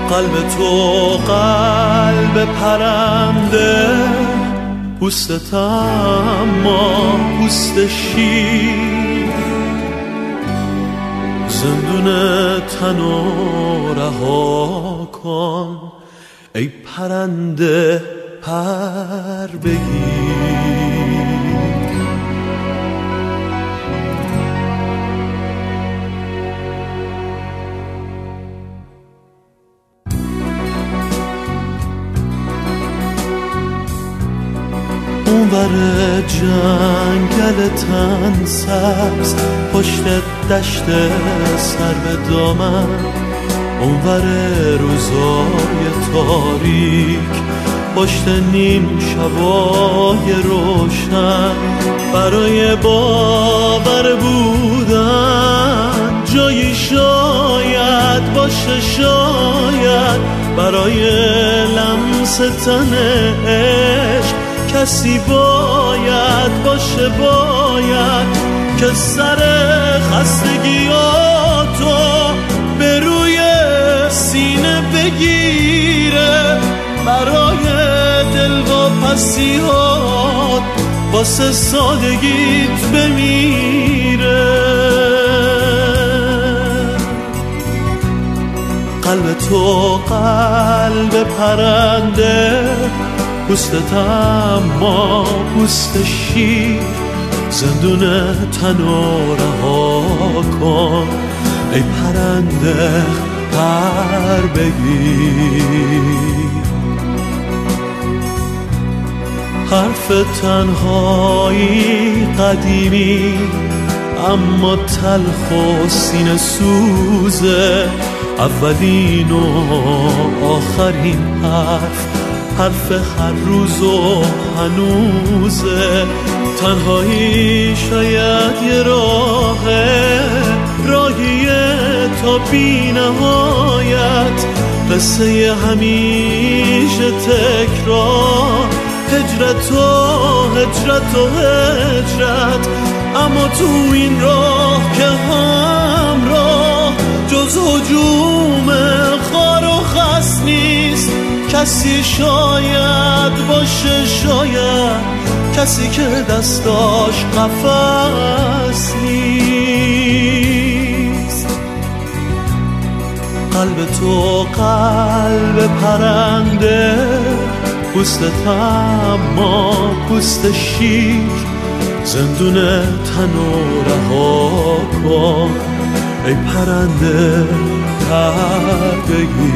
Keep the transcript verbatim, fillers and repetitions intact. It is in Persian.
قلب تو قلب پرنده، پوستت اما پوست شیر، زندون تنو رها کن ای پرنده پر بگیر. اونور جنگل تن سبز پشت دشت سر به دامن، اونور روزای تاریک پشت نیم شبای روشن، برای باور بودن جایی شاید باشه، شاید برای لمس تن عشق کسی باید باشه، باید که سر خستگیاتو به روی سینه بگیره، برای دلواپسیات واسه سادگیت بمیره. قلب تو قلب پرنده، پوستت اما پوست شیر، زندون تنو رها کن ای پرنده پر بگیر. حرف تنهایی قدیمی اما تلخ و سینه سوزه، اولین و آخرین حرف حرف هر روز و هنوزه. تنهایی شاید یه راهه، راهیه تا بی نهایت، قصه همیشه تکرار، هجرت و هجرت و هجرت. اما تو این راه که همراه جز هجوم خار و خس نیست، کسی شاید باشه، شاید کسی که دستاش قفس نیست. قلب تو قلب پرنده، پوستت اما پوست شیر، زندون تنو رها کن ای پرنده پر بگیر.